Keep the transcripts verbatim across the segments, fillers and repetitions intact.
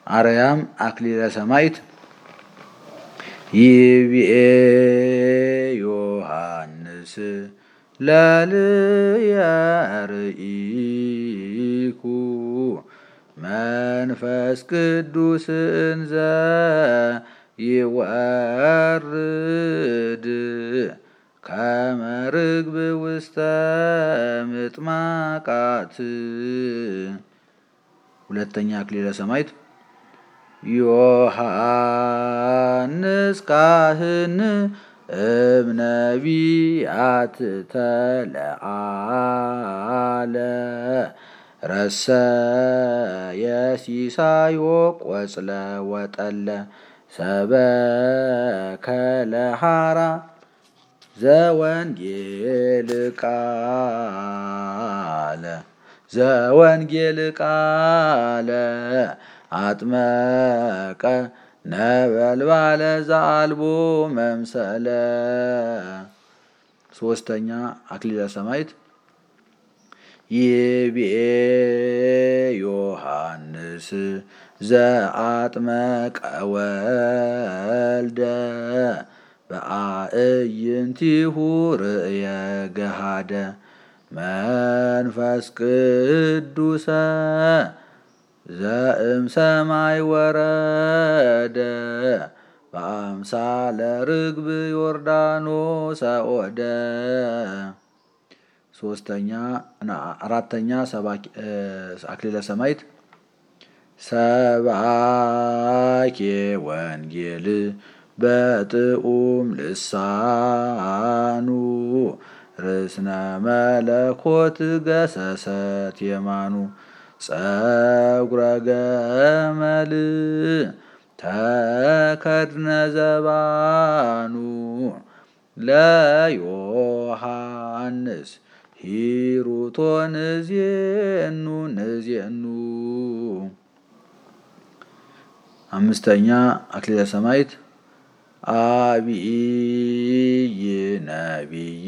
አርያም አክሊለ ሰማዕት ይብኤ ዮሐንስ ለልየ ርኢኩ መንፈስ ቅዱስ እንዘ ይወርድ ከመ ርግብ ውስተ ምጥማቃት። ሁለተኛ አክሊለ ሰማዕት ዮሐንስ ካህን እምነቢያት ተለዓለ ረሰየ ሲሳዮ ቆጽለ ወጠለ ሰበከ ለሐራ ዘወንጌል ቃለ ዘወንጌል ቃለ አጥመቀ ነበልባለ ዘአልቦ መምሰለ። ሶስተኛ አክሊለ ሰማዕት ይብኤ ዮሐንስ ዘአጥመቀ ወልደ በአዕይንቲሁ ርእየ ገሃደ መንፈስ ቅዱሰ ዘእምሰማይ ወረደ በአምሳለ ርግብ ዮርዳኖስ ኦደ። ሶስተኛ አራተኛ አክሊለ ሰማዕት ሰባኬ ወንጌል በጥዑም ልሳኑ ርስነ መለኮት ገሰሰት የማኑ ጸጉረ ገመል ተከድነ ዘባኑ ለዮሐንስ ሂሩቶ ንዜኑ ንዜኑ። አምስተኛ አክሊለ ሰማዕት አብይ ነቢይ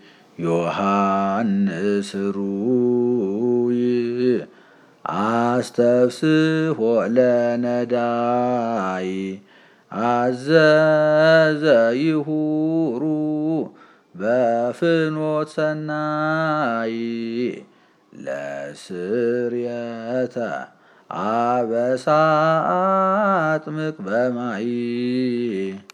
ዮሐንስ ሩይ አስተፍስሖ ለነዳይ አዘዘ ይሁሩ በፍኖተ ሰናይ ለስርየተ አበሳ አጥምቅ በማይ።